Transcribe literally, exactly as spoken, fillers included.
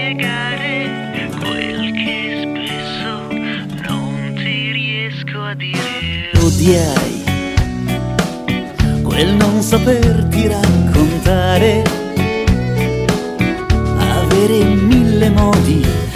spiegare quel che spesso non ti riesco a dire. Odiai quel non saperti raccontare, avere mille modi